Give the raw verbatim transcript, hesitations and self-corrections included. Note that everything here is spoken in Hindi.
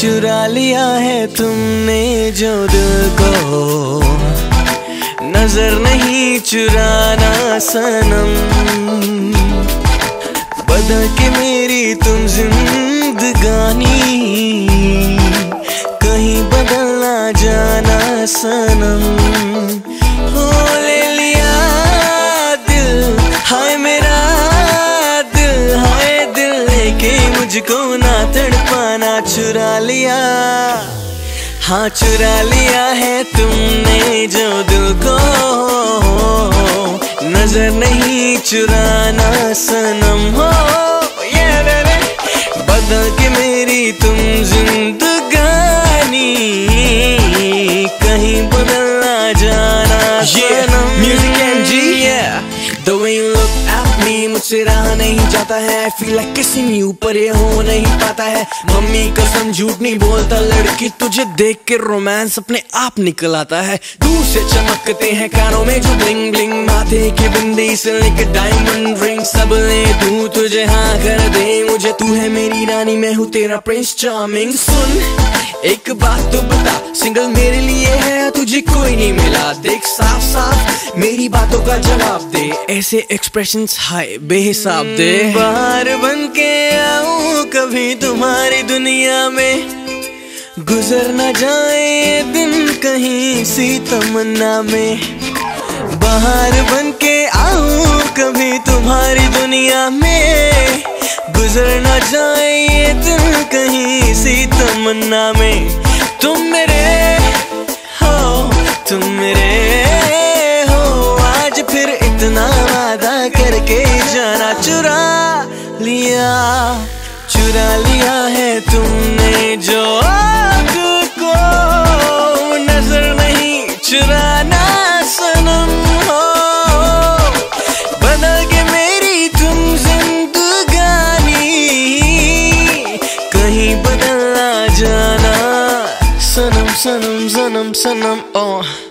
चुरा लिया है तुमने जो दिल को, नजर नहीं चुराना सनम। बदल के मेरी तुम जिंदगानी, कहीं बदल ना जाना सनम। हो ले लिया दिल, हाय मेरा दिल, हाय दिल लेके मुझको ना तड़पाना। चुरा लिया, हाँ चुरा लिया है तुमने जो दिल को, नजर नहीं चुराना सनम। हो ये बेबे, बदल के मेरी तुम जिंदगानी, कहीं बदल ना जाना सनम। Music M G, yeah. The way you look at me, मुझसे रहा नहीं जाता है। I feel like kissing you, पर ये हो नहीं पाता है। मम्मी कसम झूठ नहीं बोलता लड़की, तुझे देख के रोमांस अपने आप निकल आता है। दूर से चमकते हैं कानों में जो ब्लिंग ब्लिंग, माथे की बिंदी से लेकर डायमंड रिंग, सब ले दूं तुझे हाँ कर दे मुझे। तू है मेरी रानी, मैं हूँ तेरा प्रिंस चार्मिंग। सुन एक बात तो बता, सिंगल मेरे लिए है, तुझे कोई नहीं मिला। देख साफ साफ मेरी बातों का जवाब दे, ऐसे एक्सप्रेशंस हाय बेहिसाब दे। बाहर बन के आऊं कभी तुम्हारी दुनिया में, गुजर न जाए ये दिन कहीं सी तमन्ना में। बाहर बन के आऊं कभी तुम्हारी दुनिया में, गुजर न जाए ये दिन कहीं सी तमन्ना में। तुम मेरे हो, तुम मेरे हो, आज फिर इतना वादा करके जाना। चुरा लिया, चुरा लिया है तुमने जो दिल को, नजर नहीं चुराना सनम। हो बदल के मेरी तुम जिंदगानी, कहीं बदल ना जाना सनम सनम सनम सनम। ओ